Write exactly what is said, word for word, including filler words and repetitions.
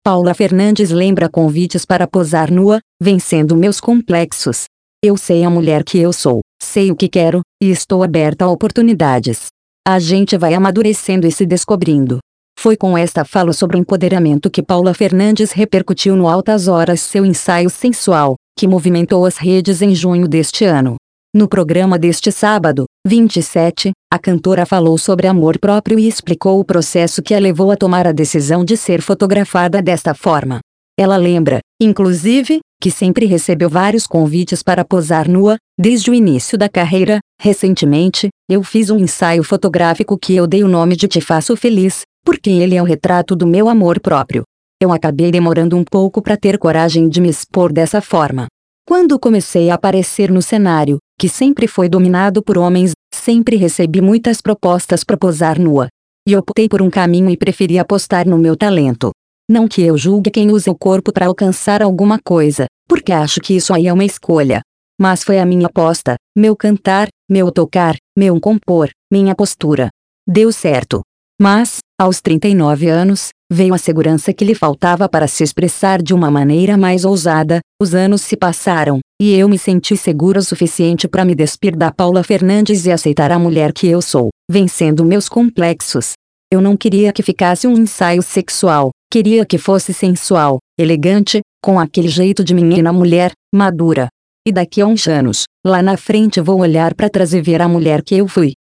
Paula Fernandes lembra convites para posar nua, vencendo meus complexos. Eu sei a mulher que eu sou, sei o que quero, e estou aberta a oportunidades. A gente vai amadurecendo e se descobrindo. Foi com esta fala sobre empoderamento que Paula Fernandes repercutiu no Altas Horas seu ensaio sensual, que movimentou as redes em junho deste ano. No programa deste sábado, vinte e sete, a cantora falou sobre amor próprio e explicou o processo que a levou a tomar a decisão de ser fotografada desta forma. Ela lembra, inclusive, que sempre recebeu vários convites para posar nua, desde o início da carreira. Recentemente, eu fiz um ensaio fotográfico que eu dei o nome de Te Faço Feliz, porque ele é o retrato do meu amor próprio. Eu acabei demorando um pouco para ter coragem de me expor dessa forma. Quando comecei a aparecer no cenário, que sempre foi dominado por homens, sempre recebi muitas propostas para posar nua. E optei por um caminho e preferi apostar no meu talento. Não que eu julgue quem usa o corpo para alcançar alguma coisa, porque acho que isso aí é uma escolha. Mas foi a minha aposta, meu cantar, meu tocar, meu compor, minha postura. Deu certo. Mas, aos trinta e nove anos, veio a segurança que lhe faltava para se expressar de uma maneira mais ousada. Os anos se passaram, e eu me senti segura o suficiente para me despir da Paula Fernandes e aceitar a mulher que eu sou, vencendo meus complexos. Eu não queria que ficasse um ensaio sexual, queria que fosse sensual, elegante, com aquele jeito de menina mulher, madura. E daqui a uns anos, lá na frente vou olhar para trás e ver a mulher que eu fui.